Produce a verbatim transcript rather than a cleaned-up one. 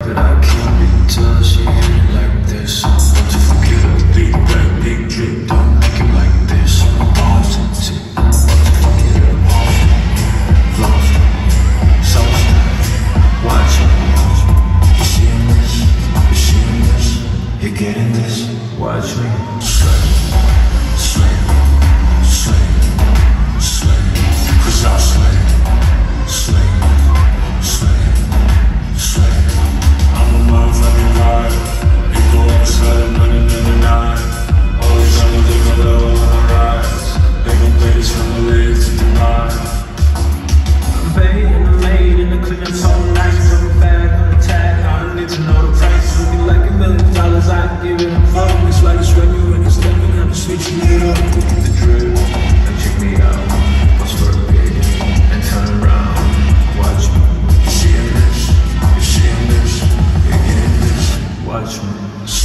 but I can't be touching it like this. Want to forget a big bang, big drip, don't make it like this. Bombs and tip, want to forget it all. Lost, sauce, watch me. You seeing this? You seeing this? You getting this? Watch me. Slay, slay, slay, slay. Cause I'll slay, slay, slay, slay. I'm a motherfucking rider. You go outside, running in the night. All these other they go low on the rise. They gon' play this from the late to the night. I'm paid and I'm made in the clean and all nice. From a bag on the tag, I don't need to know the price. Looking like a million dollars, I can give it a fuck. It's like it's when you and it's stepping, I'm switching it up. Look at the drip, and check me out. What's for a bit, and turn around. Watch me, you seeing this? You seeing this? You getting this? Watch me.